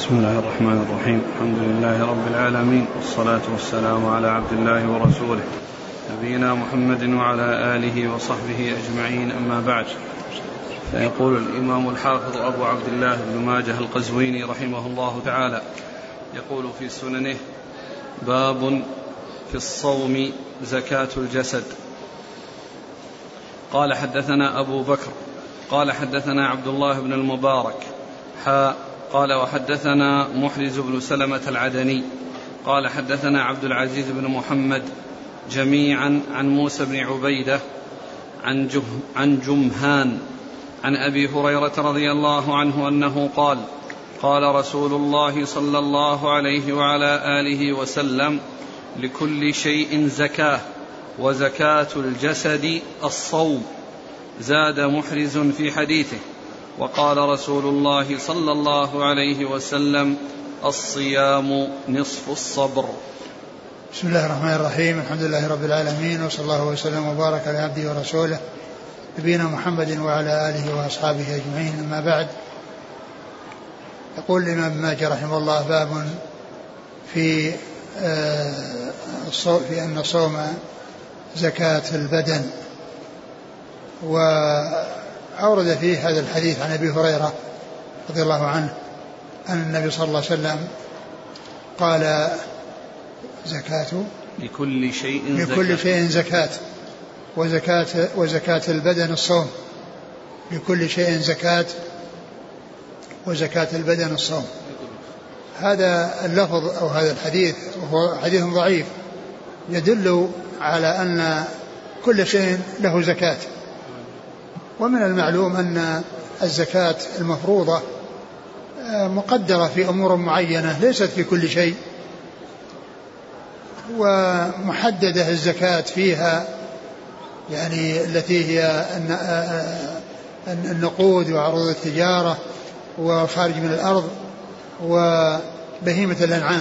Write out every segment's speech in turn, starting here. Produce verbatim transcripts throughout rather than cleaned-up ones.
بسم الله الرحمن الرحيم. الحمد لله رب العالمين، والصلاة والسلام على عبد الله ورسوله نبينا محمد وعلى آله وصحبه أجمعين، أما بعد. فيقول الإمام الحافظ أبو عبد الله بن ماجه القزويني رحمه الله تعالى، يقول في سننه: باب في الصوم زكاة الجسد. قال حدثنا أبو بكر قال حدثنا عبد الله بن المبارك حاء قال وحدثنا محرز بن سلمة العدني قال حدثنا عبد العزيز بن محمد جميعا عن موسى بن عبيدة عن, جه عن جمهان عن أبي هريرة رضي الله عنه أنه قال: قال رسول الله صلى الله عليه وعلى آله وسلم: لكل شيء زكاة، وزكاة الجسد الصوم. زاد محرز في حديثه: وقال رسول الله صلى الله عليه وسلم: الصيام نصف الصبر. بسم الله الرحمن الرحيم. الحمد لله رب العالمين، وصلى الله وسلم وبارك على عبده ورسوله نبينا محمد وعلى آله وأصحابه أجمعين، أما بعد. يقول الإمام ابن ماجه رحمه الله: باب في في أن الصوم زكاة البدن. وأورد فيه هذا الحديث عن أبي هريرة رضي الله عنه أن النبي صلى الله عليه وسلم قال: زكاة لكل شيء لكل زكاة, شيء زكاة وزكاة وزكاة البدن الصوم. لكل شيء زكاة وزكاة البدن الصوم. هذا اللفظ أو هذا الحديث وهو حديث ضعيف يدل على أن كل شيء له زكاة. ومن المعلوم أن الزكاة المفروضة مقدرة في أمور معينة ليست في كل شيء، ومحددة الزكاة فيها، يعني التي هي النقود وعروض التجارة والخارج من الأرض وبهيمة الأنعام.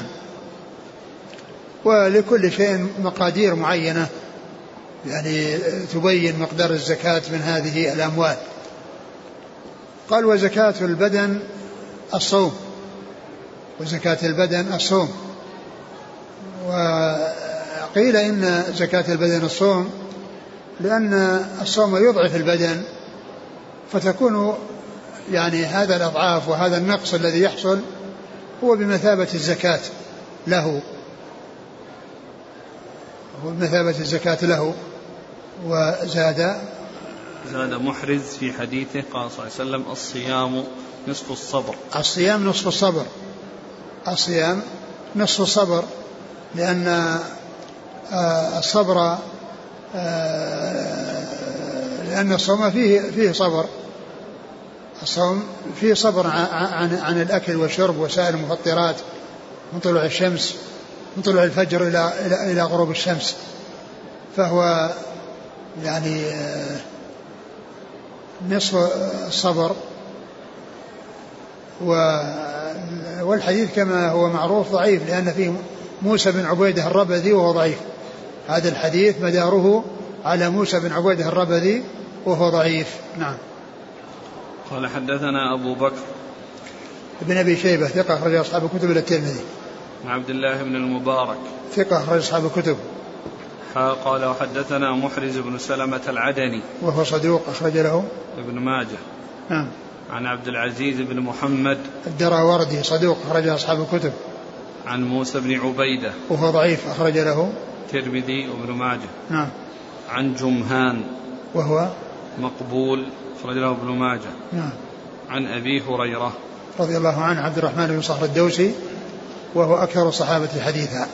ولكل شيء مقادير معينة يعني تبين مقدار الزكاة من هذه الأموال. قال: وزكاة البدن الصوم. وزكاة البدن الصوم. وقيل إن زكاة البدن الصوم لأن الصوم يضعف البدن، فتكون يعني هذا الأضعاف وهذا النقص الذي يحصل هو بمثابة الزكاة له، هو بمثابة الزكاة له. وزاد زاد محرز في حديثه قال صلى الله عليه وسلم: الصيام نصف الصبر. الصيام نصف الصبر. الصيام نصف الصبر، لأن الصبر لأن الصوم فيه فيه صبر. الصوم فيه صبر عن عن الأكل والشرب وسائر المفطرات من طلوع الشمس من طلوع الفجر إلى إلى إلى غروب الشمس، فهو يعني نصف الصبر. والحديث كما هو معروف ضعيف، لأن فيه موسى بن عبيدة الربذي وهو ضعيف. هذا الحديث مداره على موسى بن عبيدة الربذي وهو ضعيف. نعم. قال: حدثنا أبو بكر ابن أبي شيبة ثقة أخرج أصحاب الكتب إلى الترمذي. عن عبد الله بن المبارك ثقة أخرج أصحاب الكتب. قال: وحدثنا محرز بن سلمة العدني وهو صدوق أخرج له ابن ماجه. نعم. عن عبد العزيز بن محمد الدراوردي صدوق أخرج أصحاب الكتب. عن موسى بن عبيدة وهو ضعيف أخرج له الترمذي وابن ماجه. نعم. عن جمهان وهو مقبول أخرج له ابن ماجه. نعم. عن أبي هريرة رضي الله عنه عبد الرحمن بن صخر الدوسي وهو أكثر الصحابة حديثا.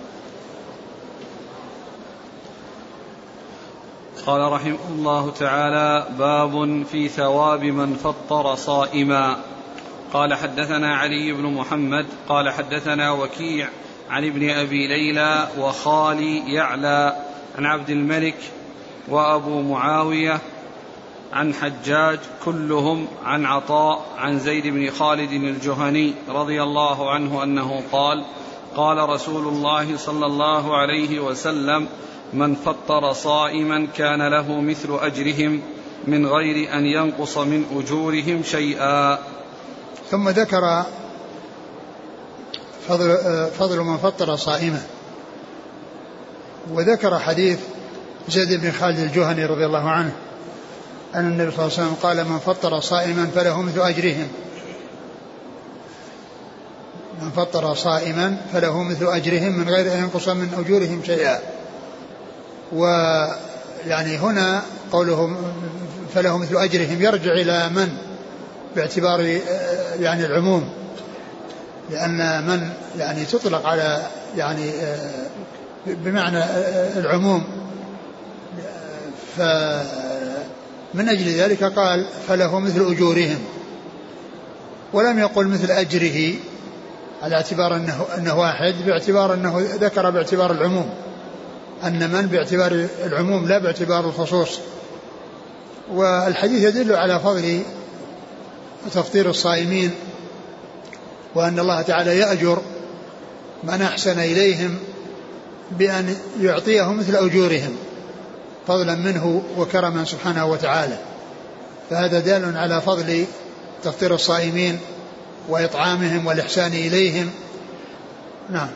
قال رحمه الله تعالى: باب في ثواب من فطر صائما. قال: حدثنا علي بن محمد قال حدثنا وكيع عن ابن أبي ليلى وخالي يعلى عن عبد الملك وأبو معاوية عن حجاج كلهم عن عطاء عن زيد بن خالد الجهني رضي الله عنه أنه قال: قال رسول الله صلى الله عليه وسلم: من فطر صائما كان له مثل أجرهم من غير أن ينقص من أجورهم شيئا. ثم ذكر فضل, فضل من فطر صائما. وذكر حديث زيد بن خالد الجهني رضي الله عنه أن النبي صلى الله عليه وسلم قال من فطر صائما فله مثل أجرهم من فطر صائما فله مثل أجرهم من غير أن ينقص من أجورهم شيئا. ويعني هنا قولهم فله مثل أجرهم يرجع إلى من باعتبار يعني العموم، لأن من يعني تطلق على يعني بمعنى العموم، فمن أجل ذلك قال فله مثل أجورهم، ولم يقل مثل أجره على اعتبار أنه, أنه واحد، باعتبار أنه ذكر باعتبار العموم، أن من باعتبار العموم لا باعتبار الخصوص. والحديث يدل على فضل تفطير الصائمين، وأن الله تعالى يأجر من أحسن إليهم بأن يعطيهم مثل أجورهم فضلا منه وكرما سبحانه وتعالى. فهذا دال على فضل تفطير الصائمين وإطعامهم والإحسان إليهم. نعم.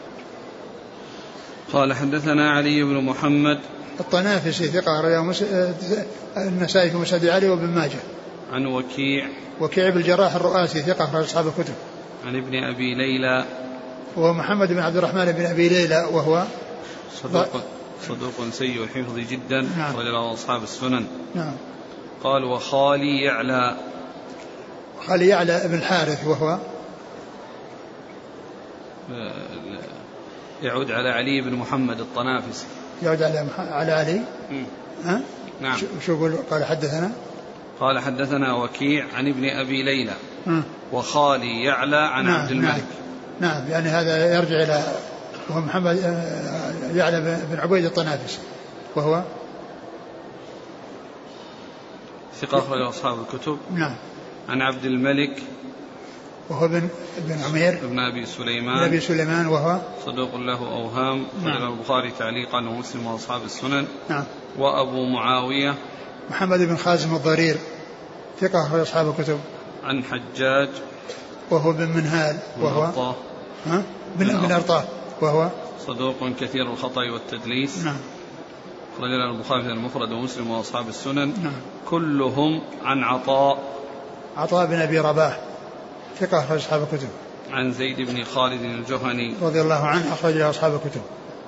قال حدثنا علي بن محمد الطنافسي ثقة رواه النسائي في مسند علي وابن ماجه. عن وكيع وكيع بن الجراح الرؤاسي ثقة أخرج أصحاب الكتب. عن ابن أبي ليلى وهو محمد بن عبد الرحمن بن أبي ليلى وهو صدوق صدوق سيء الحفظ جدا. نعم. رجله أصحاب السنن. نعم. قال وخالي يعلى خالي يعلى ابن الحارث وهو يعود على علي بن محمد الطنافسي. يعود على على علي. ها؟ نعم. شو يقول؟ قال حدثنا قال حدثنا وكيع عن ابن أبي ليلى م. وخالي يعلى عن نعم. عبد الملك. نعم. نعم يعني هذا يرجع إلى وهو محمد يعلى بن عبيد الطنافسي وهو ثقة أخرج أصحاب الكتب. نعم. عن عبد الملك وهو بن بن عمير ابن أبي سليمان بن أبي سليمان وهو صدوق له أوهام. نعم. البخاري تعليقا ومسلم وأصحاب السنن. نعم. وأبو معاوية محمد بن خازم الضرير ثقة أخرج أصحاب الكتب. عن حجاج وهو بن منهال وهو أرطاه. ها بن بن أرطاه وهو صدوق كثير الخطأ والتدليس. نعم. رجل البخاري المفرد ومسلم وأصحاب السنن. نعم. كلهم عن عطاء عطاء بن أبي رباح ثقة أخرج أصحاب الكتب. عن زيد بن خالد الجهني رضي الله عنه أخرج أصحاب الكتب.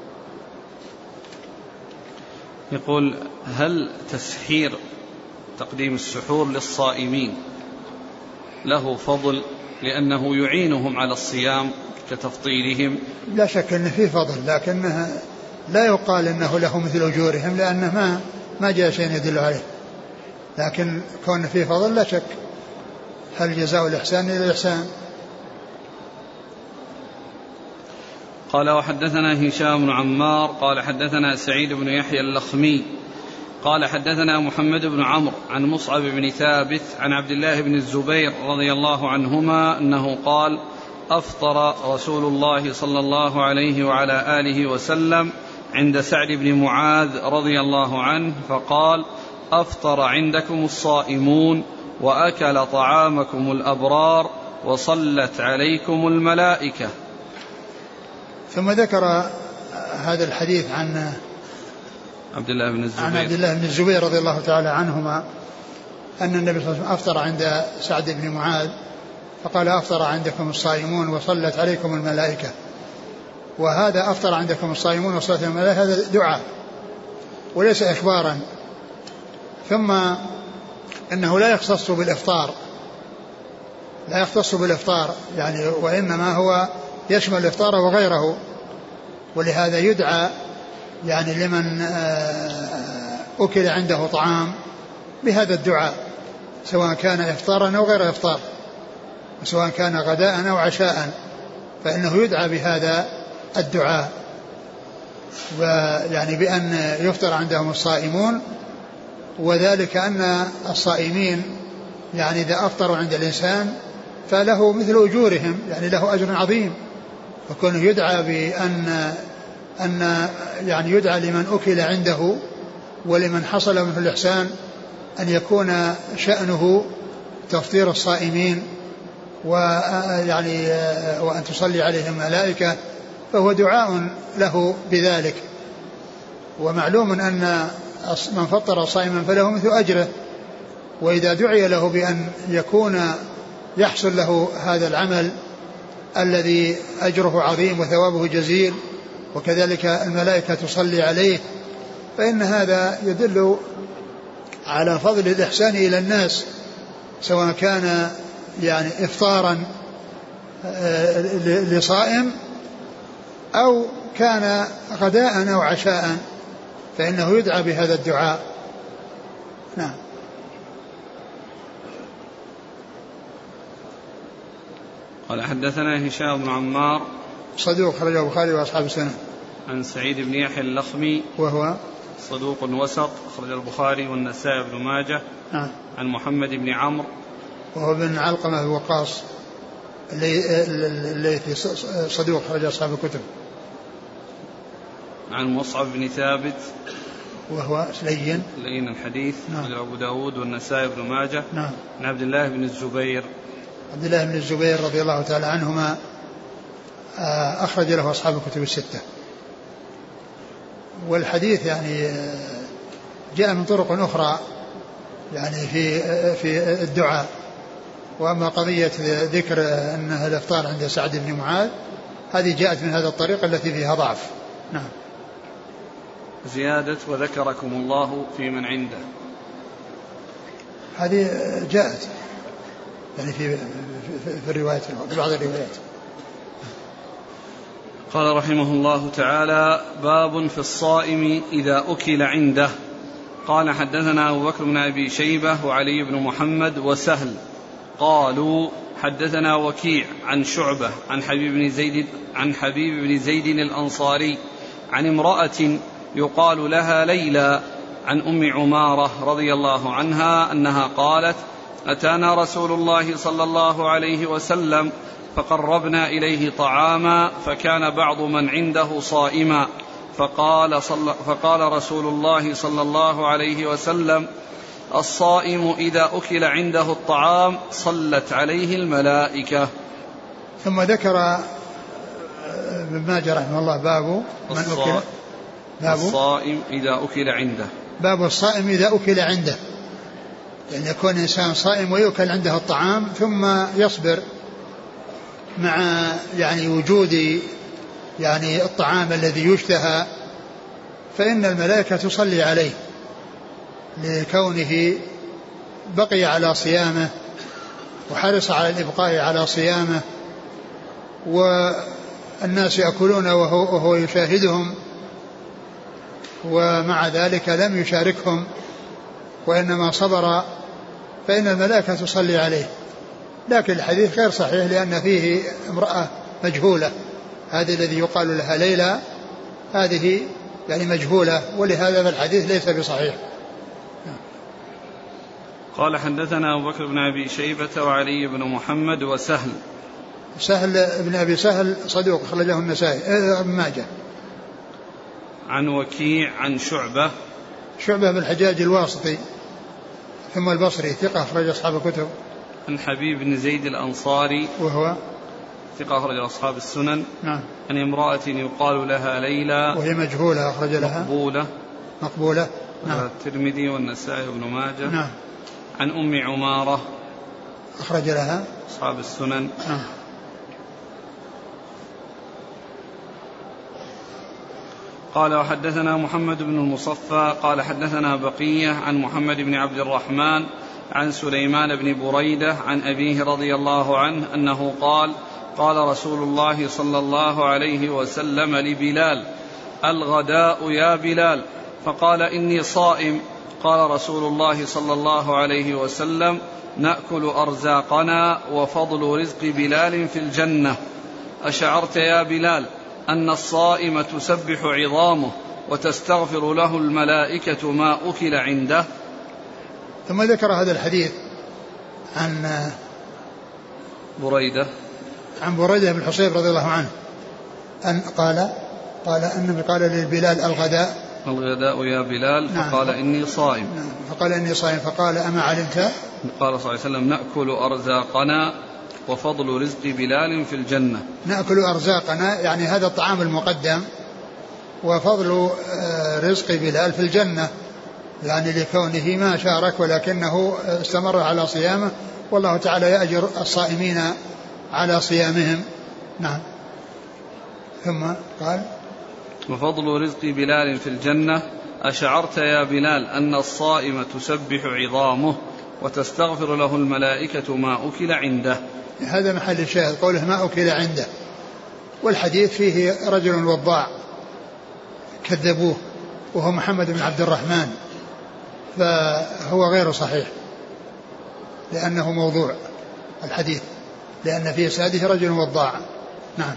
يقول هل تسحير تقديم السحور للصائمين له فضل لأنه يعينهم على الصيام كتفطيرهم؟ لا شك أن فيه فضل، لكنها لا يقال أنه له مثل أجورهم، لأنه ما ما جاء شيء يدل عليه، لكن كون فيه فضل لا شك. هل جزاء الإحسان إلى الإحسان. قال وحدثنا هشام بن عمار قال حدثنا سعيد بن يحيى اللخمي قال حدثنا محمد بن عمرو عن مصعب بن ثابت عن عبد الله بن الزبير رضي الله عنهما أنه قال أفطر رسول الله صلى الله عليه وعلى آله وسلم عند سعد بن معاذ رضي الله عنه فقال أفطر عندكم الصائمون وأكل طعامكم الأبرار وصلت عليكم الملائكة. ثم ذكر هذا الحديث عن عبد الله بن الزبير عن عبد الله بن الزبير رضي الله تعالى عنهما أن النبي صلى الله عليه وسلم أفطر عند سعد بن معاذ فقال أفطر عندكم الصائمون وصلت عليكم الملائكة. وهذا أفطر عندكم الصائمون وصلت عليكم الملائكة هذا دعاء وليس إخبارا. ثم أنه لا يختص بالإفطار لا يختص بالإفطار يعني، وإنما هو يشمل الإفطار وغيره، ولهذا يدعى يعني لمن أكل عنده طعام بهذا الدعاء سواء كان إفطارا أو غير إفطار، سواء كان غداء أو عشاء، فإنه يدعى بهذا الدعاء، ويعني بأن يفطر عندهم الصائمون، وذلك أن الصائمين يعني إذا أفطروا عند الإنسان فله مثل أجورهم، يعني له أجر عظيم، فكونه يدعى بأن أن يعني يدعى لمن أكل عنده ولمن حصل منه الإحسان أن يكون شأنه تفطير الصائمين ويعني وأن تصلي عليهم الملائكة، فهو دعاء له بذلك. ومعلوم أن من فطر صائما فله مثل أجره، وإذا دعي له بأن يكون يحصل له هذا العمل الذي أجره عظيم وثوابه جزيل، وكذلك الملائكة تصلي عليه، فإن هذا يدل على فضل الإحسان إلى الناس، سواء كان يعني إفطارا لصائم أو كان غداء أو عشاء، فإنه يدعى بهذا الدعاء. نعم. قال حدثنا هشام بن عمار صدوق خرجه البخاري وأصحاب السنن. عن سعيد بن يحيى اللخمي وهو صدوق وسط أخرج البخاري والنسائي بن ماجه. نعم. عن محمد بن عمرو وهو بن علقمة الوقاص اللي في صدوق خرج أصحاب الكتب. عن مصعب بن ثابت وهو لين لين الحديث. نعم. أبو داود والنسائي بن ماجه. نعم. عن عبد الله بن الزبير عبد الله بن الزبير رضي الله تعالى عنهما أخرج له أصحاب الكتب الستة. والحديث يعني جاء من طرق أخرى يعني في في الدعاء. وأما قضية ذكر أنها الإفطار عند سعد بن معاذ هذه جاءت من هذا الطريق التي فيها ضعف. نعم. زيادة وذكركم الله في من عنده، هذه جاءت يعني في في الروايات في بعض الروايات. قال رحمه الله تعالى: باب في الصائم إذا أكل عنده. قال حدثنا أبو بكر بن أبي شيبة وعلي بن محمد وسهل قالوا حدثنا وكيع عن شعبة عن حبيب بن زيد عن حبيب بن زيد الأنصاري عن امرأة يقال لها ليلى عن أم عمارة رضي الله عنها أنها قالت: أتانا رسول الله صلى الله عليه وسلم فقربنا إليه طعاما فكان بعض من عنده صائما، فقال, صل فقال رسول الله صلى الله عليه وسلم: الصائم إذا أكل عنده الطعام صلت عليه الملائكة. ثم ذكر ابن ماجه رحمه الله باب من أكل باب الصائم إذا أكل عنده باب الصائم إذا أكل عنده، يعني يكون إنسان صائم ويؤكل عنده الطعام ثم يصبر مع يعني وجود يعني الطعام الذي يشتهى، فإن الملائكة تصلي عليه لكونه بقي على صيامه وحرص على الإبقاء على صيامه، والناس يأكلون وهو, وهو يشاهدهم، ومع ذلك لم يشاركهم وإنما صبر، فإن الملائكة تصلي عليه. لكن الحديث غير صحيح لأن فيه امرأة مجهولة، هذه الذي يقال لها ليلى هذه يعني مجهولة، ولهذا الحديث ليس بصحيح. قال حدثنا أبو بكر بن أبي شيبة وعلي بن محمد وسهل سهل بن أبي سهل صدوق خرجه النسائي ابن ماجه. عن وكيع عن شعبة شعبة بن الحجاج الواسطي ثم البصري ثقة أخرج أصحاب الكتب. عن حبيب بن زيد الأنصاري وهو ثقة أخرج أصحاب السنن. نعم. عن امرأة يقال لها ليلى وهي مجهولة أخرج لها مقبولة مقبولة نعم. الترمذي والنسائي وابن ماجه. نعم. عن أم عمارة أخرج لها أصحاب السنن. نعم. قال وحدثنا محمد بن المصفى قال حدثنا بقية عن محمد بن عبد الرحمن عن سليمان بن بريدة عن أبيه رضي الله عنه أنه قال: قال رسول الله صلى الله عليه وسلم لبلال: الغداء يا بلال، فقال: إني صائم. قال رسول الله صلى الله عليه وسلم: نأكل أرزاقنا وفضل رزق بلال في الجنة. أشعرت يا بلال أن الصائم تسبح عظامه وتستغفر له الملائكة ما أكل عنده؟ ثم ذكر هذا الحديث عن بريدة عن بريدة بن الحصيب رضي الله عنه أن قال قال أنه قال للبلال: الغداء الغداء يا بلال. نعم. فقال: إني صائم. نعم. فقال: إني صائم. فقال: أما علمت؟ قال صلى الله عليه وسلم: نأكل أرزاقنا وفضل رزق بلال في الجنة. نأكل أرزاقنا يعني هذا الطعام المقدم، وفضل رزق بلال في الجنة يعني لكونه ما شارك ولكنه استمر على صيامه، والله تعالى يأجر الصائمين على صيامهم. نعم. ثم قال وفضل رزق بلال في الجنة: أشعرت يا بلال أن الصائم تسبح عظامه وتستغفر له الملائكة ما أكل عنده. هذا محل الشاهد، قوله ما أكل عنده، والحديث فيه رجل وضاع كذبوه وهو محمد بن عبد الرحمن، فهو غير صحيح لأنه موضوع الحديث، لأن في ساده رجل وضاع. نعم.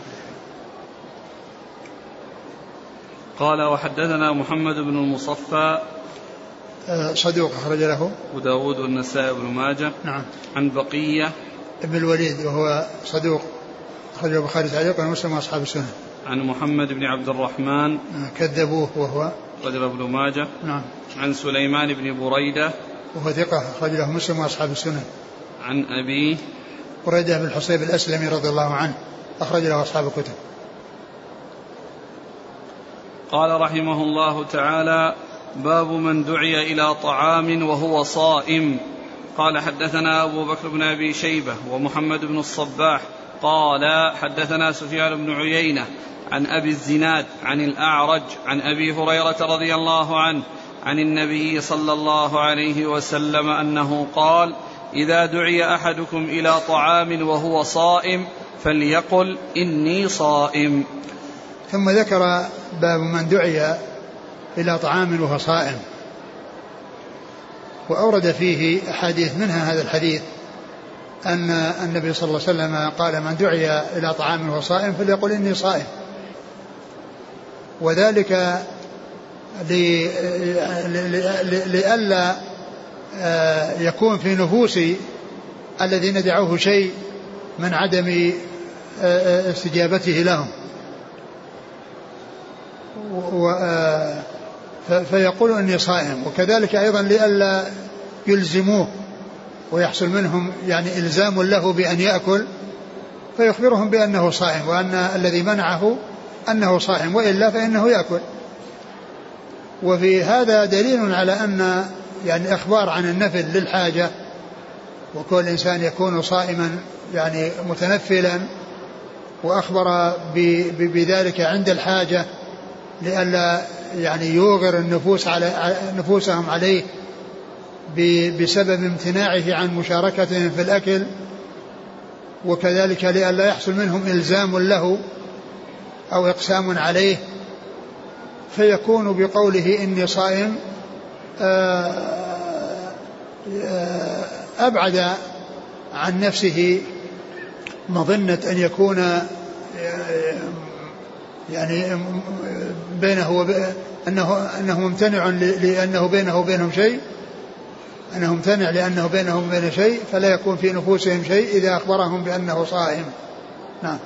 قال وحدثنا محمد بن المصفى صدوق أخرج له أبو داود والنسائي بن ماجه. نعم. عن بقية ابن الوليد وهو صدوق أخرجه البخاري تعليقا ومسلم وأصحاب السنن. عن محمد بن عبد الرحمن كذبوه وهو أخرج له ابن ماجه. نعم. عن سليمان بن بريدة وهو ثقة أخرج له مسلم وأصحاب السنن. عن أبيه بريدة بن الحصيب الأسلمي رضي الله عنه أخرج له أصحاب الكتب. قال رحمه الله تعالى: باب من دعي إلى طعام وهو صائم. قال حدثنا أبو بكر بن أبي شيبة ومحمد بن الصباح قال حدثنا سفيان بن عيينة عن أبي الزناد عن الأعرج عن أبي هريرة رضي الله عنه عن النبي صلى الله عليه وسلم أنه قال: إذا دعي أحدكم إلى طعام وهو صائم فليقل إني صائم. ثم ذكر باب من دعي إلى طعام وهو صائم، وأورد فيه أحاديث، منها هذا الحديث أن النبي صلى الله عليه وسلم قال: من دعي إلى طعام وهو صائم فليقل إني صائم، وذلك لئلا يكون في نفوس الذين دعوه شيء من عدم استجابته لهم، فيقول إني صائم، وكذلك أيضا لئلا يلزموه ويحصل منهم يعني إلزام له بأن يأكل، فيخبرهم بأنه صائم وأن الذي منعه أنه صائم، وإلا فإنه يأكل. وفي هذا دليل على أن يعني إخبار عن النفل للحاجة، وكل إنسان يكون صائما يعني متنفلا، وأخبر بذلك عند الحاجة لئلا يعني يوغر النفوس على نفوسهم عليه بسبب امتناعه عن مشاركتهم في الأكل، وكذلك لئلا يحصل منهم إلزام له أو إقسام عليه، فيكون بقوله إني صائم أبعد عن نفسه مظنة أن يكون يعني بينه وبين أنه, أنه ممتنع لأنه بينه وبينهم شيء، أنه ممتنع لأنه بينهم وبين شيء، فلا يكون في نفوسهم شيء إذا أخبرهم بأنه صائم. نعم.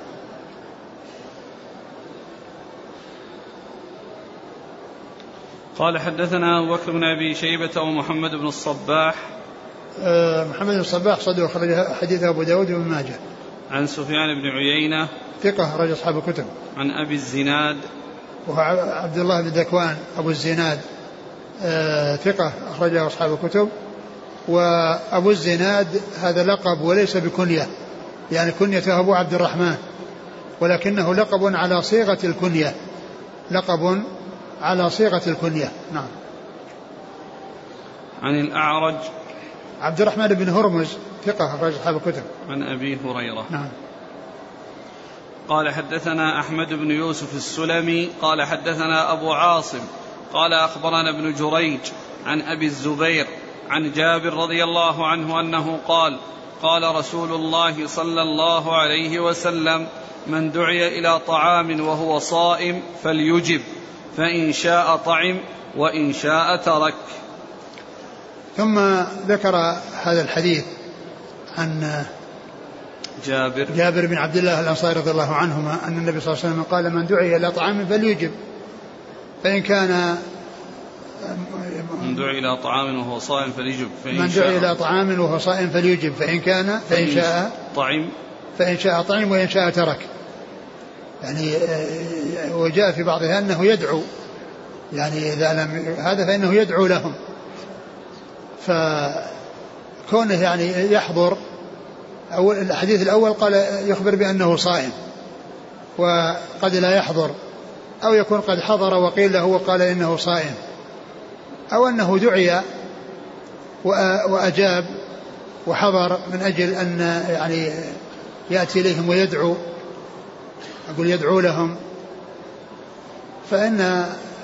قال حدثنا أبو بكر بن أبي شيبة ومحمد بن الصباح. أه محمد بن الصباح صدوق خرج حديث أبو داود وابن ماجه. عن سفيان بن عيينة ثقة خرج أصحاب الكتب. عن أبي الزناد وهو عبد الله بن ذكوان أبو الزناد أه ثقة أخرجه أصحاب الكتب. وأبو الزناد هذا لقب وليس بكنية، يعني كنيته أبو عبد الرحمن، ولكنه لقب على صيغة الكنية، لقب على صيغة الكنية. نعم. عن الأعرج عبد الرحمن بن هرمز ثقة أخرج أصحاب الكتب. عن أبي هريرة. نعم. قال حدثنا أحمد بن يوسف السلمي قال حدثنا أبو عاصم قال أخبرنا ابن جريج عن أبي الزبير عن جابر رضي الله عنه أنه قال: قال رسول الله صلى الله عليه وسلم: من دعي إلى طعام وهو صائم فليجب، فإن شاء طعم وإن شاء ترك. ثم ذكر هذا الحديث عن جابر جابر بن عبد الله الأنصاري رضي الله عنهما أن النبي صلى الله عليه وسلم قال: من دعي إلى طعام فليجب، فإن كان من دعي إلى طعام وهو صائم فليجب، من دعي إلى طعام وهو صائم فليجب، فإن كان فإن شاء طعم فإن شاء طعم وإن شاء ترك. يعني وجاء في بعضها أنه يدعو، يعني إذا لم هذا فإنه يدعو لهم، فكونه يعني يحضر. أو الحديث الأول قال يخبر بأنه صائم وقد لا يحضر، أو يكون قد حضر وقيل له وقال إنه صائم، أو أنه دعي وأجاب وحضر من أجل أن يعني يأتي إليهم ويدعو، أقول يدعو لهم، فإن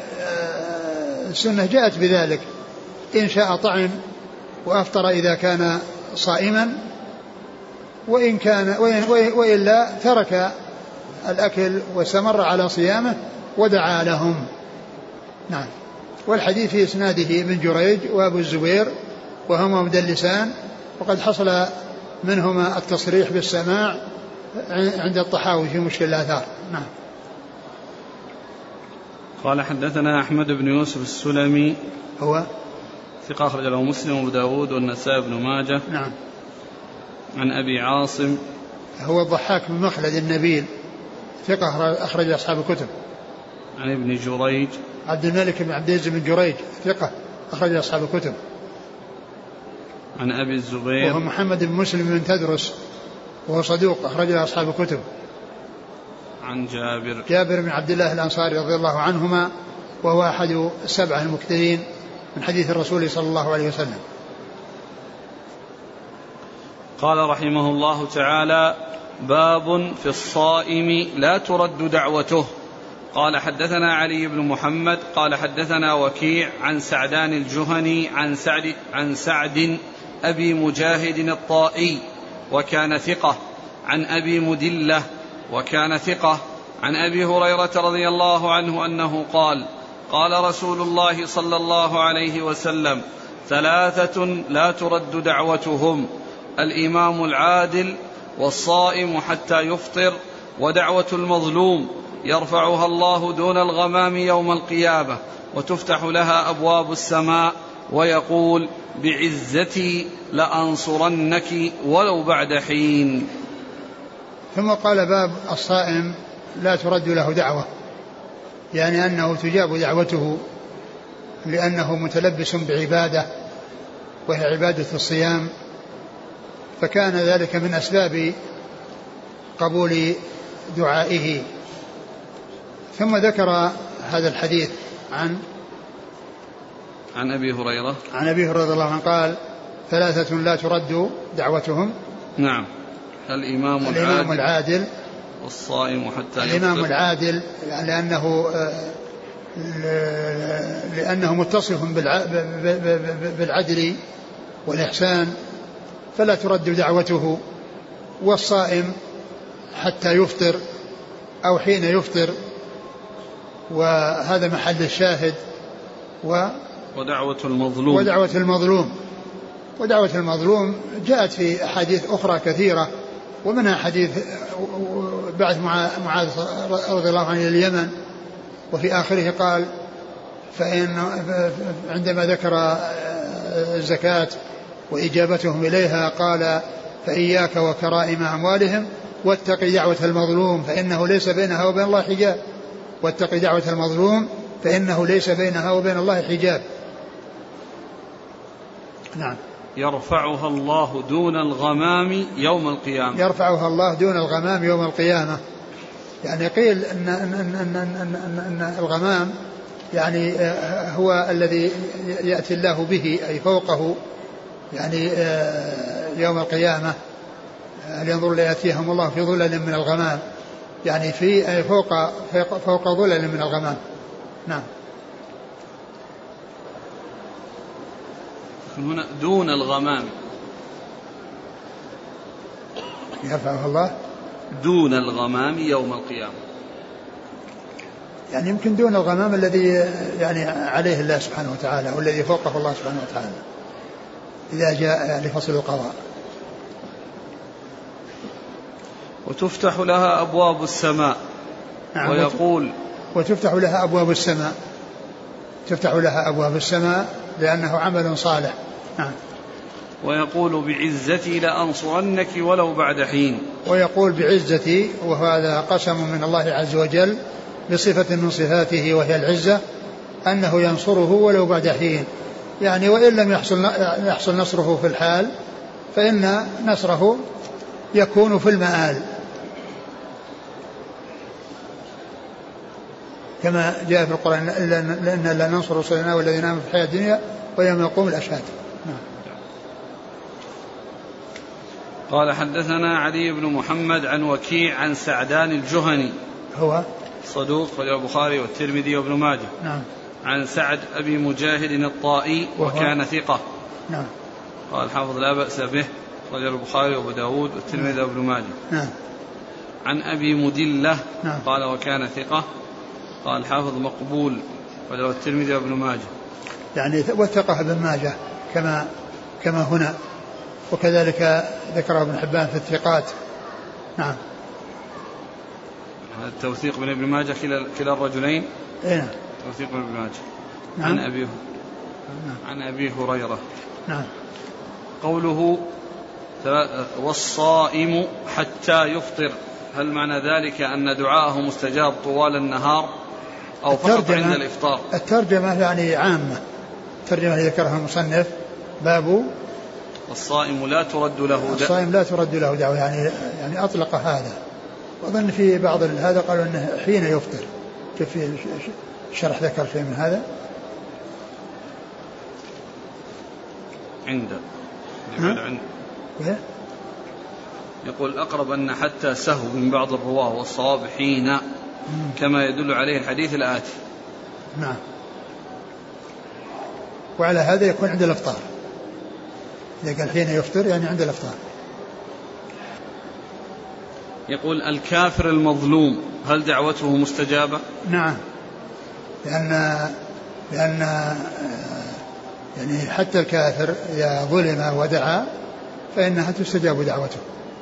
السنة جاءت بذلك. إن شاء طعم وأفطر إذا كان صائما، وإن كان وإن وإلا ترك الأكل واستمر على صيامه ودعا لهم. نعم. والحديث في إسناده ابن جريج وأبو الزبير وهما مدلسان، وقد حصل منهما التصريح بالسماع عند الطحاوي في مشكل الآثار. نعم. قال حدثنا أحمد بن يوسف السلمي هو ثقة أخرج له مسلم وأبو داود والنسائي بن ماجه. نعم. عن أبي عاصم هو الضحاك بن مخلد النبيل ثقة أخرج أصحاب الكتب. عن ابن جريج عبد الملك بن عبد العزيز بن جريج ثقة أخرج أصحاب الكتب. عن أبي الزبير وهو محمد بن مسلم بن تدرس وهو صدوق أخرج أصحاب الكتب. عن جابر جابر بن عبد الله الأنصاري رضي الله عنهما، وهو أحد السبعة المكثرين من حديث الرسول صلى الله عليه وسلم. قال رحمه الله تعالى: باب في الصائم لا ترد دعوته. قال حدثنا علي بن محمد قال حدثنا وكيع عن سعدان الجهني عن سعد, عن سعد أبي مجاهد الطائي وكان ثقة، عن أبي مدلة وكان ثقة، عن أبي هريرة رضي الله عنه أنه قال: قال رسول الله صلى الله عليه وسلم: ثلاثة لا ترد دعوتهم: الإمام العادل، والصائم حتى يفطر، ودعوة المظلوم يرفعها الله دون الغمام يوم القيامة، وتفتح لها أبواب السماء، ويقول: بعزتي لأنصرنك ولو بعد حين. ثم قال: باب الصائم لا ترد له دعوة، يعني أنه تجاب دعوته لأنه متلبس بعبادة وهي عبادة الصيام، فكان ذلك من أسباب قبول دعائه. ثم ذكر هذا الحديث عن عن أبي هريرة عن أبي هريرة رضي الله عنه قال: ثلاثة لا ترد دعوتهم. نعم. الإمام, الإمام العادل والصائم حتى الإمام يفطر. العادل لأنه لأنه متصف بالعدل والإحسان فلا ترد دعوته، والصائم حتى يفطر أو حين يفطر، وهذا محل الشاهد. و ودعوة المظلوم ودعوة المظلوم ودعوة المظلوم جاءت في أحاديث أخرى كثيرة، ومنها حديث بعث معاذ رضي الله عنه إلى اليمن، وفي آخره قال: فإن عندما ذكر الزكاة وإجابتهم إليها قال: فإياك وكرائم أموالهم واتق دعوة المظلوم فإنه ليس بينها وبين الله حجاب واتق دعوة المظلوم فإنه ليس بينها وبين الله حجاب. نعم. يرفعها الله دون الغمام يوم القيامة. يرفعها الله دون الغمام يوم القيامة، يعني قيل أن, أن, أن, أن, أن, أن الغمام يعني هو الذي يأتي الله به أي فوقه، يعني يوم القيامة هل ينظر ليأتيهم الله في ظلل من الغمام، يعني في فوق فوق ظلل من الغمام. نعم. هنا دون الغمام يرفعه الله دون الغمام يوم القيامة، يعني يمكن دون الغمام الذي يعني عليه الله سبحانه وتعالى والذي فوقه الله سبحانه وتعالى إذا جاء لفصل القضاء. وتفتح لها أبواب السماء. نعم. ويقول: وتفتح لها أبواب السماء، تفتح لها أبواب السماء لأنه عمل صالح. نعم. ويقول بعزتي لأنصرنك ولو بعد حين. ويقول بعزتي، وهذا قسم من الله عز وجل بصفة من صفاته وهي العزة، أنه ينصره ولو بعد حين، يعني وإن لم يحصل, يحصل نصره في الحال فإن نصره يكون في المآل، كما جاء في القرآن لأن لا ننصر رسلنا والذين آمنوا في الحياة الدنيا ويوم يقوم الأشهاد. قال حدثنا علي بن محمد عن وكيع عن سعدان الجهني هو صدوق رواه البخاري والترمذي وابن ماجه. نعم. عن سعد أبي مجاهد الطائي وكان ثقة. نعم. قال حافظ لا بأس به رواه البخاري وابو داود والترمذي وابن ماجه. نعم. عن أبي مدلة. نعم. قال وكان ثقة. قال حافظ مقبول رواه الترمذي وابن ماجه، يعني وثقه ابن ماجه كما كما هنا، وكذلك ذكره ابن حبان في الثقات. نعم. التوثيق من ابن ماجه كلا كلا الرجلين. نعم. توثيق من ابن ماجه. نعم. عن أبي نعم. عن أبي هريرة. نعم. قوله والصائم حتى يفطر، هل معنى ذلك أن دعاءه مستجاب طوال النهار أو فقط عند الإفطار؟ الترجمة يعني عامة، الترجمة اللي ذكرها المصنف باب الصائم لا ترد له دعوة، الصائم لا ترد له دعوة، يعني يعني أطلق هذا، وأظن في بعض هذا قالوا أنه حين يفطر. كيف في الشرح ذكر شيء من هذا؟ عند عند يقول الأقرب أن حتى سهو من بعض الرواه والصواب حين كما يدل عليه الحديث الآتي. نعم. وعلى هذا يكون عند الإفطار، إذا قال حين يفطر يعني عند الإفطار. يقول الكافر المظلوم هل دعوته مستجابة؟ نعم، لأن لأن يعني حتى الكافر إذا ظلم ودعا فإنها تستجاب دعوته.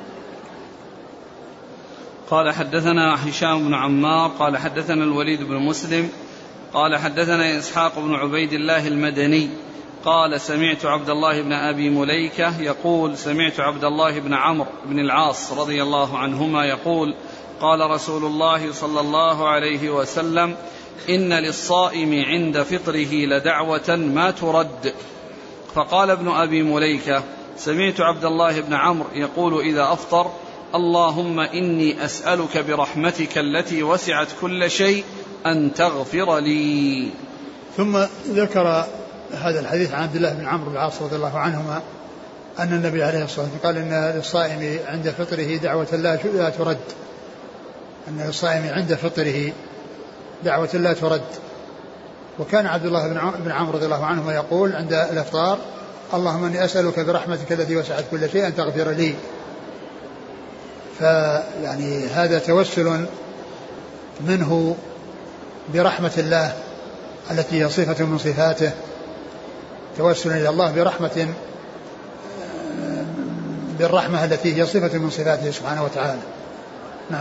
قال حدثنا هشام بن عمار قال حدثنا الوليد بن مسلم قال حدثنا إسحاق بن عبيد الله المدني قال سمعت عبد الله بن أبي مليكة يقول سمعت عبد الله بن عمرو بن العاص رضي الله عنهما يقول قال رسول الله صلى الله عليه وسلم إن للصائم عند فطره لدعوة ما ترد. فقال ابن أبي مليكة سمعت عبد الله بن عمرو يقول إذا أفطر اللهم إني أسألك برحمتك التي وسعت كل شيء أن تغفر لي. ثم ذكر هذا الحديث عن عبد الله بن عمرو بن العاص رضي الله عنهما أن النبي عليه الصلاة والسلام قال إن للصائم عند فطره دعوة لا ترد، أن للصائم عند فطره دعوة لا ترد. وكان عبد الله بن عمرو رضي الله عنهما يقول عند الإفطار اللهم إني أسألك برحمتك التي وسعت كل شيء أن تغفر لي. فيعني هذا توسل منه برحمة الله التي هي صفة من صفاته، توسل إلى الله برحمة بالرحمة التي هي صفة من صفاته سبحانه وتعالى. نعم.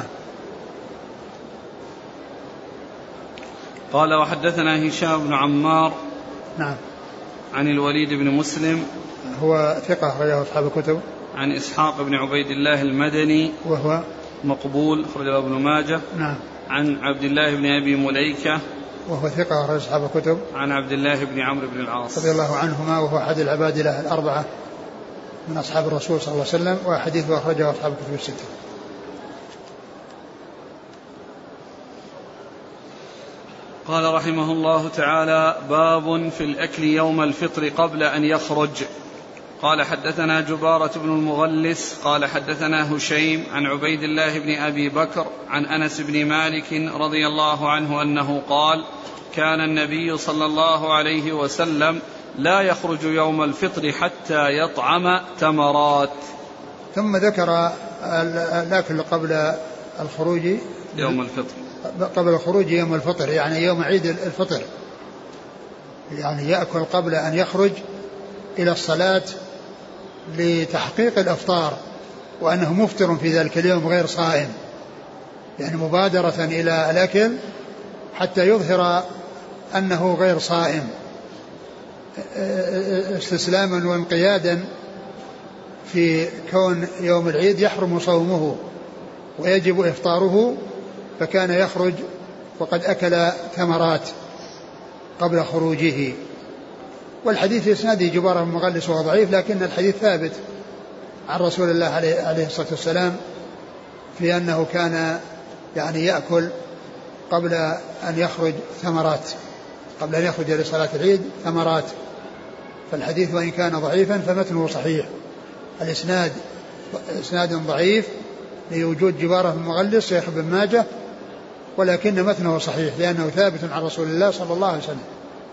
قال وحدثنا هشام بن عمار. نعم. عن الوليد بن مسلم هو ثقة أخرجه أصحاب الكتب. عن إسحاق بن عبيد الله المدني وهو مقبول أخرجه ابن ماجه. نعم. عن عبد الله بن أبي مليكة وهو ثقة أخرج أصحاب الكتب. عن عبد الله بن عمرو بن العاص رضي الله عنهما وهو أحد العبادلة الأربعة من أصحاب الرسول صلى الله عليه وسلم، وحديثه أخرجه أصحاب الكتب الستة. قال رحمه الله تعالى باب في الأكل يوم الفطر قبل أن يخرج. قال حدثنا جبارة بن المغلس قال حدثنا هشيم عن عبيد الله بن أبي بكر عن أنس بن مالك رضي الله عنه أنه قال كان النبي صلى الله عليه وسلم لا يخرج يوم الفطر حتى يطعم تمرات. ثم ذكر الأكل قبل الخروج يوم الفطر قبل الخروج يوم الفطر، يعني يوم عيد الفطر، يعني يأكل قبل أن يخرج إلى الصلاة لتحقيق الإفطار وأنه مفطر في ذلك اليوم غير صائم، يعني مبادرة إلى الأكل حتى يظهر أنه غير صائم، استسلاما وانقيادا في كون يوم العيد يحرم صومه ويجب إفطاره، فكان يخرج وقد أكل ثمرات قبل خروجه. والحديث إسناده جبارة بن مغلس وهو ضعيف، لكن الحديث ثابت عن رسول الله عليه الصلاة والسلام في أنه كان يعني يأكل قبل أن يخرج ثمرات، قبل أن يخرج لصلاة العيد ثمرات. فالحديث وإن كان ضعيفا فمتنه صحيح. الإسناد إسناد ضعيف لوجود جبارة بن مغلس شيخ ابن ماجه، ولكن متنه صحيح لأنه ثابت عن رسول الله صلى الله عليه وسلم.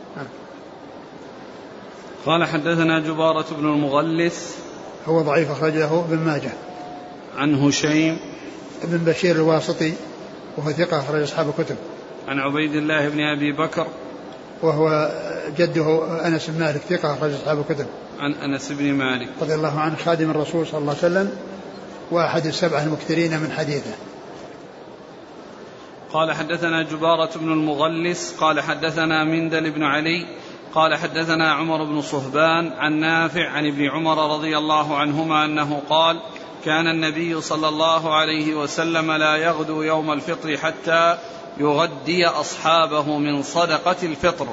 قال حدثنا جبارة بن المغلس هو ضعيف أخرجه ابن ماجه. عن هشيم ابن بشير الواسطي وهو ثقة أخرج أصحاب الكتب. عن عبيد الله بن أبي بكر وهو جده أنس بن مالك ثقة أخرج أصحاب الكتب. عن أنس بن مالك رضي الله عنه خادم الرسول صلى الله عليه وسلم وأحد السبعة المكثرين من حديثه. قال حدثنا جبارة بن المغلس قال حدثنا مندل بن علي قال حدثنا عمر بن صهبان عن نافع عن ابن عمر رضي الله عنهما أنه قال كان النبي صلى الله عليه وسلم لا يغدو يوم الفطر حتى يغدي أصحابه من صدقة الفطر.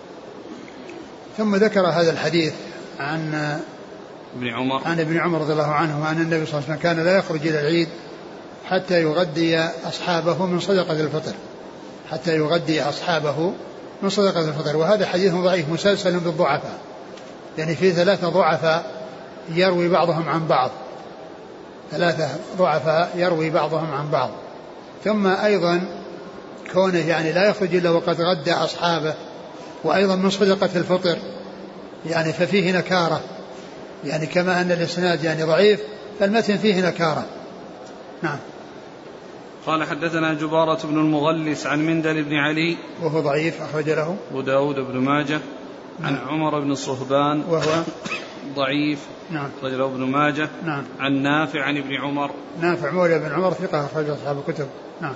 ثم ذكر هذا الحديث عن ابن عمر عن ابن عمر رضي الله عنه أن النبي صلى الله عليه وسلم كان لا يخرج إلى العيد حتى يغدي أصحابه من صدقة الفطر، حتى يغدي أصحابه من صدقة الفطر. وهذا حديث ضعيف مسلسل بالضعفاء، يعني في ثلاثة ضعفاء يروي بعضهم عن بعض، ثلاثة ضعفاء يروي بعضهم عن بعض. ثم أيضا كونه يعني لا يخرج إلا وقد غدى أصحابه، وأيضا من صدقة الفطر، يعني ففيه نكارة، يعني كما أن الإسناد يعني ضعيف فالمتن فيه نكارة. نعم. قال حدثنا جبارة بن المغلس عن مندل بن علي وهو ضعيف أخرج له أبو داود بن ماجه. عن نعم. عمر بن صهبان وهو ضعيف نعم أخرج له ابن ماجه. نعم. عن نافع عن ابن عمر نافع مولى بن عمر ثقة أخرج أصحاب الكتب. نعم.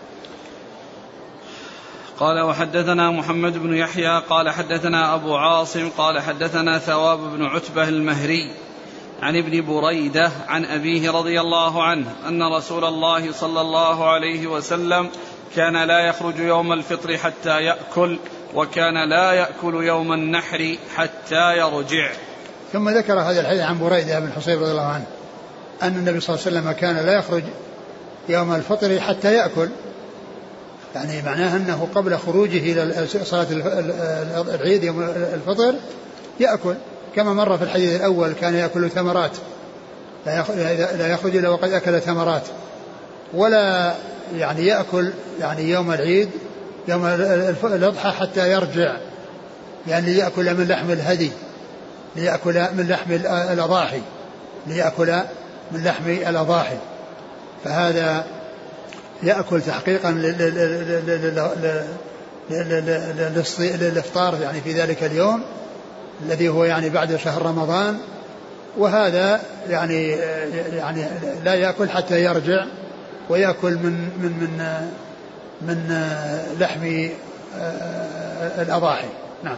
قال وحدثنا محمد بن يحيى قال حدثنا أبو عاصم قال حدثنا ثواب بن عتبة المهري عن ابن بريدة عن أبيه رضي الله عنه أن رسول الله صلى الله عليه وسلم كان لا يخرج يوم الفطر حتى يأكل، وكان لا يأكل يوم النحر حتى يرجع. ثم ذكر هذا الحديث عن بريدة بن حصيب رضي الله عنه أن النبي صلى الله عليه وسلم كان لا يخرج يوم الفطر حتى يأكل، يعني معناه أنه قبل خروجه إلى صلاة العيد يوم الفطر يأكل، كما مر في الحديث الأول كان يأكل ثمرات، لا يخرج إلا وقد أكل ثمرات، ولا يعني يأكل يعني يوم العيد يوم الأضحى حتى يرجع، يعني ليأكل من لحم الهدي، ليأكل من لحم الأضاحي، ليأكل من لحم الأضاحي. فهذا يأكل تحقيقا للإفطار يعني في ذلك اليوم الذي هو يعني بعد شهر رمضان، وهذا يعني يعني لا يأكل حتى يرجع ويأكل من من من من لحم الأضاحي. نعم.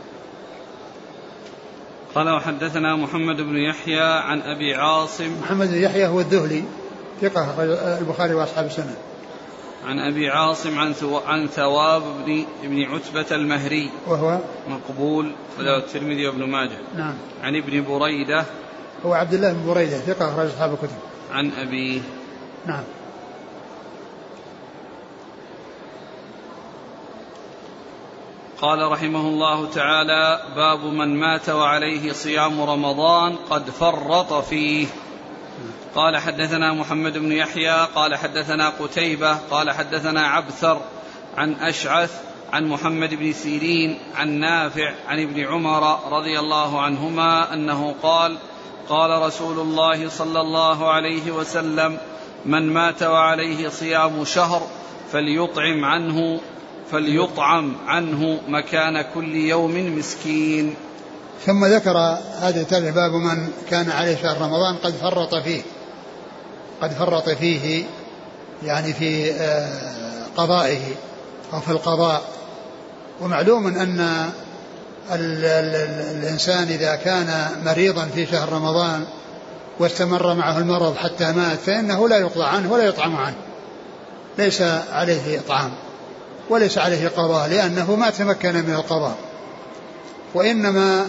قال وحدثنا محمد بن يحيى عن أبي عاصم. محمد بن يحيى هو الذهلي ثقة البخاري وأصحاب السنة. عن أبي عاصم عن عن ثواب بن ابن عتبة المهري وهو مقبول رواه الترمذي وابن ماجه. نعم. عن ابن بريدة هو عبد الله بن بريدة ثقة أخرج أصحاب الكتب. عن أبيه. نعم. قال رحمه الله تعالى: باب من مات وعليه صيام رمضان قد فرط فيه. قال حدثنا محمد بن يحيى قال حدثنا قتيبة قال حدثنا عبثر عن أشعث عن محمد بن سيرين عن نافع عن ابن عمر رضي الله عنهما أنه قال: قال رسول الله صلى الله عليه وسلم: من مات وعليه صيام شهر فليطعم عنه فليطعم عنه مكان كل يوم مسكين. ثم ذكر هذا التابع باب من كان عليه شهر رمضان قد فرط فيه، قد فرط فيه يعني في قضائه أو في القضاء. ومعلوم أن ال ال الإنسان إذا كان مريضا في شهر رمضان واستمر معه المرض حتى مات فإنه لا يقضى عنه ولا يطعم عنه، ليس عليه إطعام وليس عليه قضاء لأنه ما تمكن من القضاء. وإنما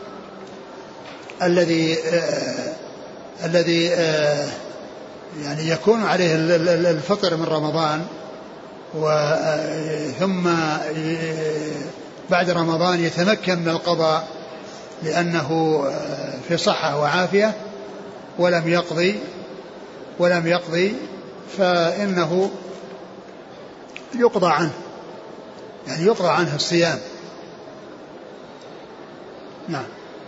الذي آه الذي آه يعني يكون عليه الفطر من رمضان ثم بعد رمضان يتمكن من القضاء لأنه في صحة وعافية ولم يقضي ولم يقضي فإنه يقضى عنه، يعني يقضى عنه الصيام. نعم.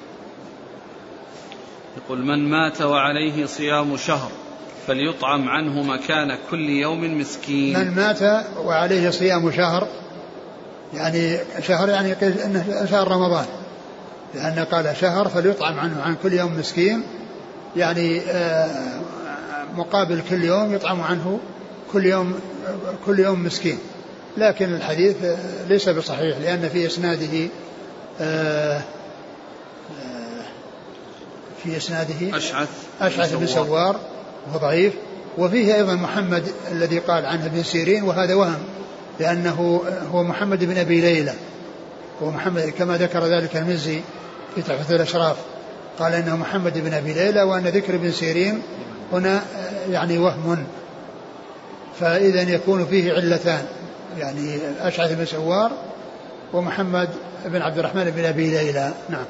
يقول: من مات وعليه صيام شهر فليطعم عنه مكان كل يوم مسكين. من مات وعليه صيام شهر، يعني شهر يعني شهر رمضان، لأنه قال شهر فليطعم عنه عن كل يوم مسكين، يعني مقابل كل يوم يطعم عنه كل يوم كل يوم مسكين. لكن الحديث ليس بصحيح لأن في إسناده في إسناده أشعث أشعث بن سوار وهو ضعيف، وفيه أيضا محمد الذي قال عنه ابن سيرين وهذا وهم، لأنه هو محمد بن أبي ليلى، ومحمد كما ذكر ذلك المزي في تحفة الأشراف، قال إنه محمد بن أبي ليلى وأن ذكر ابن سيرين هنا يعني وهم، فإذا يكون فيه علتان، يعني أشعث بن سوار ومحمد بن عبد الرحمن بن أبي ليلى. نعم.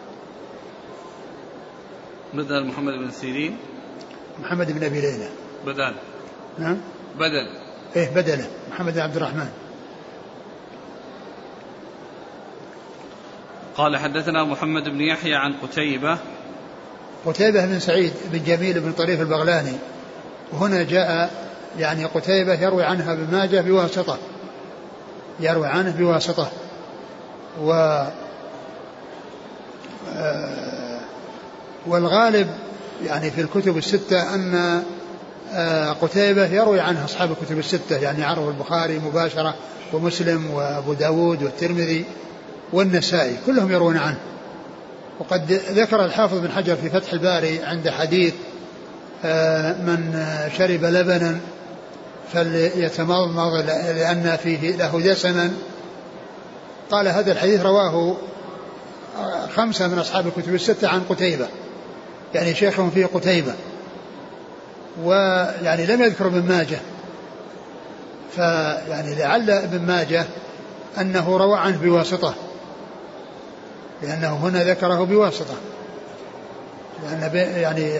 بدل محمد بن سيرين محمد بن أبي ليلى بدل. نعم بدل إيه بدله محمد بن عبد الرحمن. قال: حدثنا محمد بن يحيى عن قتيبة قتيبة بن سعيد بن جميل بن طريف البغلاني، وهنا جاء يعني قتيبة يروي عنها ابن ماجه بواسطة، يروي عنه بواسطة، و والغالب يعني في الكتب الستة أن قتيبة يروي عنه أصحاب الكتب الستة، يعني عرف البخاري مباشرة ومسلم وأبو داود والترمذي والنسائي كلهم يروون عنه. وقد ذكر الحافظ بن حجر في فتح الباري عند حديث من شرب لبنا فليتمضمض لأن فيه له دسما، قال هذا الحديث رواه خمسة من أصحاب الكتب الستة عن قتيبة، يعني شيخهم فيه قتيبة، ويعني لم يذكر ابن ماجه، فيعني لعل ابن ماجه أنه روى عنه بواسطة، لأنه هنا ذكره بواسطة، لأن يعني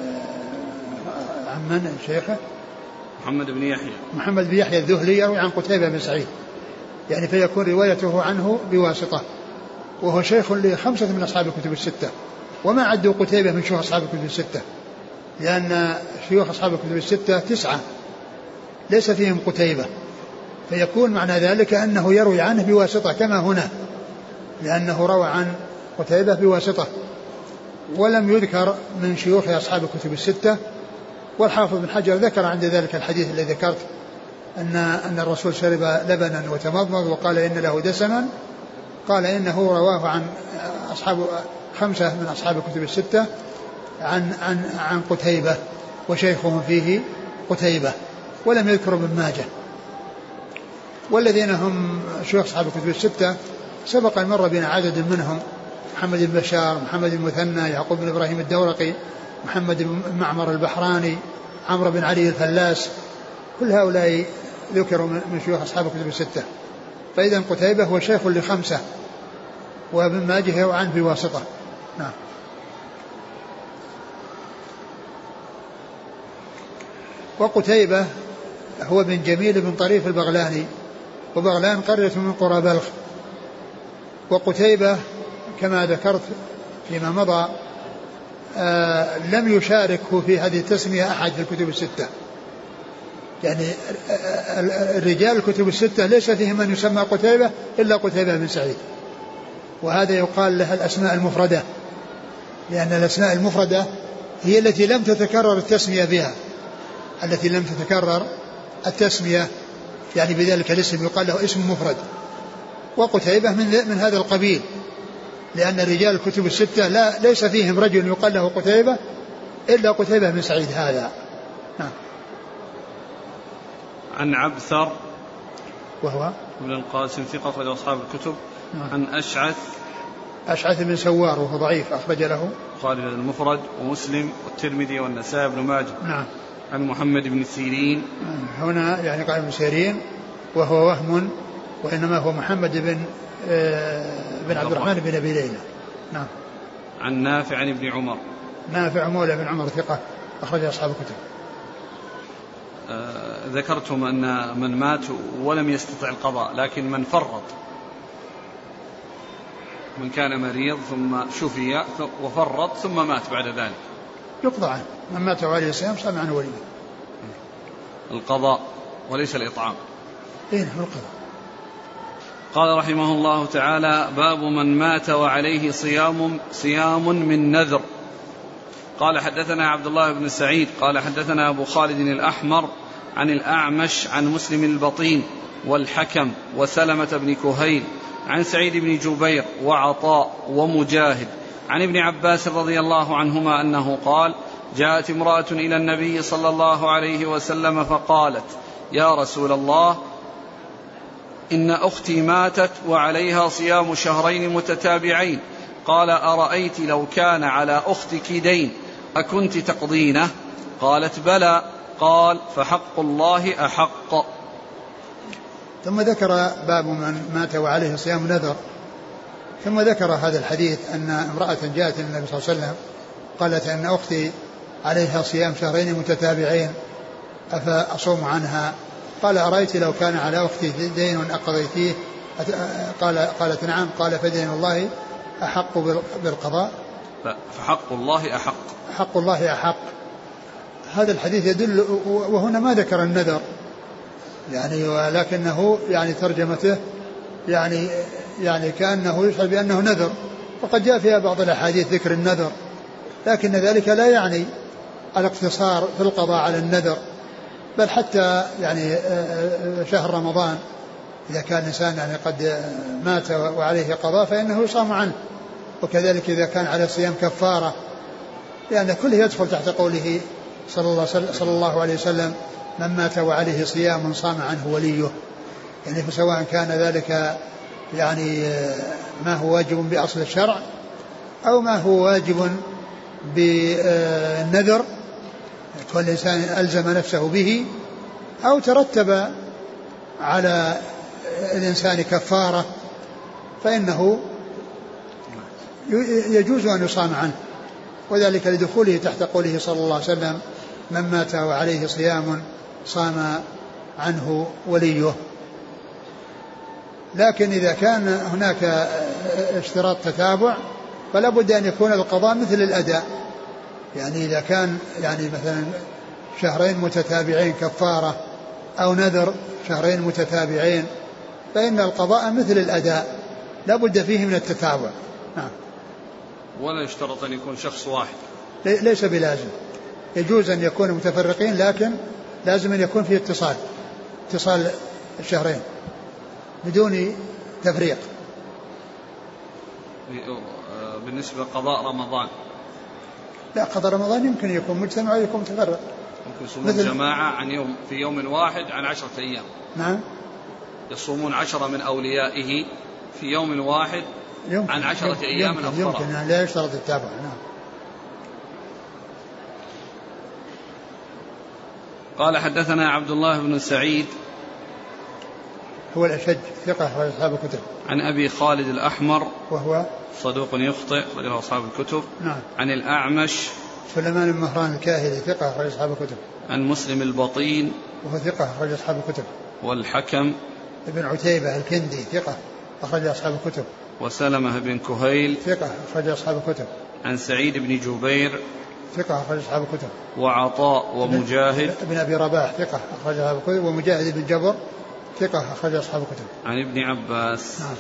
عن من شيخه محمد بن يحيى محمد بن يحيى الذهلي يروي عن قتيبة بن سعيد، يعني فيكون روايته عنه بواسطة، وهو شيخ لخمسة من أصحاب الكتب الستة، وما عدوا قتيبة من شيوخ أصحاب الكتب الستة، لأن شيوخ أصحاب الكتب الستة تسعة ليس فيهم قتيبة، فيكون معنى ذلك أنه يروي عنه بواسطة كما هنا، لأنه روى عن قتيبة بواسطة ولم يذكر من شيوخ أصحاب الكتب الستة. والحافظ بن حجر ذكر عند ذلك الحديث الذي ذكرت أن أن الرسول شرب لبنا وتمضمض وقال إن له دسما، قال إنه رواه عن أصحاب خمسة من أصحاب الكتب الستة عن عن عن قتيبة وشيخهم فيه قتيبة، ولم يذكر ابن ماجه. والذين هم شيوخ أصحاب الكتب الستة سبق أن مر بنا عدد منهم: محمد بن بشار، محمد بن مثنى، يعقوب بن إبراهيم الدورقي، محمد بن معمر البحراني، عمرو بن علي الفلاس، كل هؤلاء ذكروا من شيوخ أصحاب الكتب الستة. فإذا قتيبة هو شيخ لخمسة، وابن ماجه يروى عنه بواسطة. نعم. وقتيبة هو بن جميل بن طريف البغلاني، وبغلان قرية من قرى بلخ. وقتيبة كما ذكرت فيما مضى آه لم يشاركه في هذه التسمية أحد في الكتب الستة، يعني الرجال الكتب الستة ليس فيهم من يسمى قتيبة إلا قتيبة بن سعيد، وهذا يقال لها الأسماء المفردة، لأن الأسماء المفردة هي التي لم تتكرر التسمية بها، التي لم تتكرر التسمية يعني بذلك الاسم يقال له اسم مفرد. وقتيبة من, من هذا القبيل، لأن رجال الكتب الستة لا ليس فيهم رجل يقال له قتيبة إلا قتيبة بن سعيد هذا. نعم. عن عبثر وهو ابن القاسم ثقة أخرج أصحاب الكتب. نعم. عن أشعث أشعث بن سوار وهو ضعيف أخرج له خالد المفرد ومسلم والترمذي والنسائي بن ماجه. نعم. عن محمد بن سيرين. هنا يعني قال ابن سيرين وهو وهم، وإنما هو محمد بن بن عبد الرحمن بن أبي ليلى. نعم. عن نافع عن ابن عمر. نافع مولى بن عمر ثقة أخرج أصحاب الكتب. آه ذكرتم أن من مات ولم يستطع القضاء، لكن من فرط، من كان مريض ثم شفي وفرط ثم مات بعد ذلك يقضى عنه، من مات وعليه الصيام صام عنه وليه. القضاء وليس الإطعام. إيه القضاء. قال رحمه الله تعالى: باب من مات وعليه صيام صيام من نذر. قال حدثنا عبد الله بن سعيد قال حدثنا أبو خالد الأحمر عن الأعمش عن مسلم البطين والحكم وسلمة بن كهيل عن سعيد بن جبير وعطاء ومجاهد عن ابن عباس رضي الله عنهما أنه قال: جاءت امرأة إلى النبي صلى الله عليه وسلم فقالت: يا رسول الله، إن أختي ماتت وعليها صيام شهرين متتابعين. قال: أرأيت لو كان على أختك دين أكنت تقضينه؟ قالت: بلى. قال: فحق الله أحق. ثم ذكر باب من مات وعليه صيام نذر، ثم ذكر هذا الحديث أن امرأة جاءت النبي صلى الله عليه وسلم قالت أن أختي عليها صيام شهرين متتابعين أفأصوم عنها؟ قال: أرأيت لو كان على أختي دين أقضيتيه؟ قال قالت: نعم. قال: فدين الله أحق بالقضاء. فحق الله أحق. حق الله أحق. هذا الحديث يدل، وهنا ما ذكر النذر يعني، ولكنه يعني ترجمته يعني يعني كأنه يشعر بأنه نذر، وقد جاء فيها بعض الأحاديث ذكر النذر، لكن ذلك لا يعني الاقتصار في القضاء على النذر، بل حتى يعني شهر رمضان إذا كان الإنسان يعني قد مات وعليه قضاء فإنه يصام عنه، وكذلك إذا كان على صيام كفارة، لأن كله يدخل تحت قوله صلى الله عليه وسلم: من مات وعليه صيام صام عنه وليه. يعني فسواء كان ذلك يعني ما هو واجب بأصل الشرع أو ما هو واجب بالنذر كل إنسان ألزم نفسه به، أو ترتب على الإنسان كفارة، فإنه يجوز أن يصام عنه، وذلك لدخوله تحت قوله صلى الله عليه وسلم: من مات وعليه صيام صام عنه وليه. لكن إذا كان هناك اشتراط تتابع فلا بد أن يكون القضاء مثل الأداء، يعني إذا كان يعني مثلا شهرين متتابعين كفارة أو نذر شهرين متتابعين فإن القضاء مثل الأداء لا بد فيه من التتابع. نعم. ولا يشترط أن يكون شخص واحد، ليس بلازم، يجوز أن يكون متفرقين، لكن لازم أن يكون فيه اتصال اتصال الشهرين بدون تفريق. بالنسبة لقضاء رمضان، لا، قضاء رمضان يمكن يكون مجتمع ويكون متفرق، ممكن يصومون جماعة عن يوم في يوم واحد عن عشرة أيام. نعم. يصومون عشرة من أوليائه في يوم واحد يمكن عن عشرة يمكن أيام يمكن, يمكن, يمكن يعني لا يشترط التابع. نعم. قال حدثنا عبد الله بن سعيد هو الأشج ثقة أخرج أصحاب الكتب. عن أبي خالد الأحمر وهو صدوق يخطئ أخرجه أصحاب الكتب. نعم. عن الأعمش سليمان بن مهران الكاهلي ثقة أخرج أصحاب الكتب. عن مسلم البطين وهو ثقة أخرج أصحاب الكتب. والحكم ابن عتيبة الكندي ثقة أخرج أصحاب الكتب. وسلمة بن كهيل ثقة أخرج أصحاب الكتب. عن سعيد بن جبير ثقة أخرج أصحاب الكتب. وعطاء ومجاهد ابن أبي رباح ثقة أخرج أصحاب الكتب. ومجاهد بن جبر ثقة أخرج أصحاب الكتب. عن ابن عباس. نعم.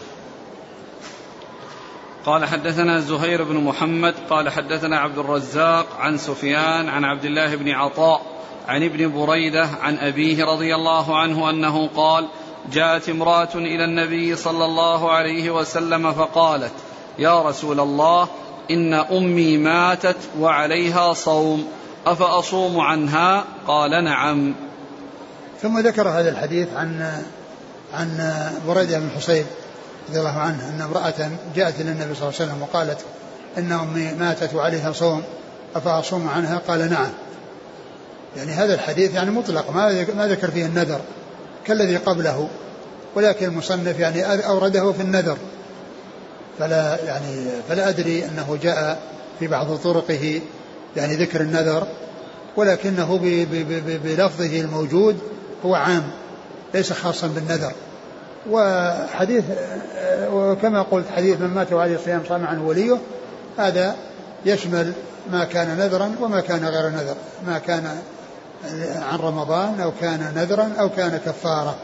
قال حدثنا زهير بن محمد قال حدثنا عبد الرزاق عن سفيان عن عبد الله بن عطاء عن ابن بريدة عن أبيه رضي الله عنه أنه قال: جاءت امرأة إلى النبي صلى الله عليه وسلم فقالت: يا رسول الله، إن أمي ماتت وعليها صوم أفأصوم عنها؟ قال نعم. ثم ذكر هذا الحديث عن عن بريدة بن الحصيب رضي الله عنه أن امرأة جاءت إلى النبي صلى الله عليه وسلم وقالت إن أمي ماتت وعليها صوم أفأصوم عنها؟ قال نعم. يعني هذا الحديث يعني مطلق، ما ذكر فيه النذر كالذي قبله، ولكن المصنف يعني أورده في النذر، فلا يعني فلا أدري أنه جاء في بعض طرقه يعني ذكر النذر، ولكنه بلفظه الموجود هو عام ليس خاصا بالنذر. وحديث وكما قلت حديث من مات وعليه الصيام صام عنه وليه، هذا يشمل ما كان نذرا وما كان غير نذر، ما كان عن رمضان أو كان نذرا أو كان كفارة.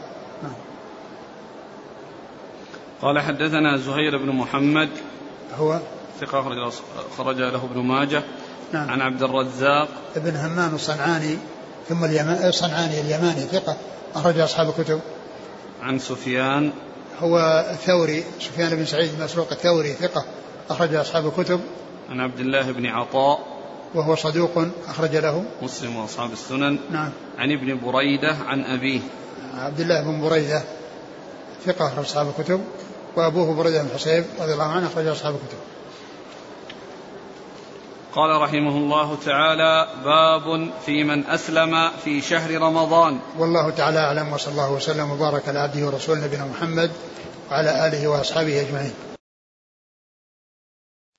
قال حدثنا زهير بن محمد هو ثقة خرج له ابن ماجه. نعم. عن عبد الرزاق ابن همام الصنعاني ثم الصنعاني اليماني ثقة أخرج أصحاب الكتب. عن سفيان هو الثوري سفيان بن سعيد المسروق الثوري ثقة أخرج أصحاب الكتب. عن عبد الله بن عطاء وهو صدوق أخرج له مسلم وأصحاب السنن. نعم. عن ابن بريدة عن أبيه عبد الله بن بريدة ثقة أخرج أصحاب الكتب، وأبوه بريدة بن الحصيب رضي الله عنه أخرج أصحاب الكتب. قال رحمه الله تعالى: باب في من أسلم في شهر رمضان. والله تعالى أعلم، وصلى الله وسلم وبارك على عبده ورسوله نبينا محمد وعلى آله وأصحابه أجمعين.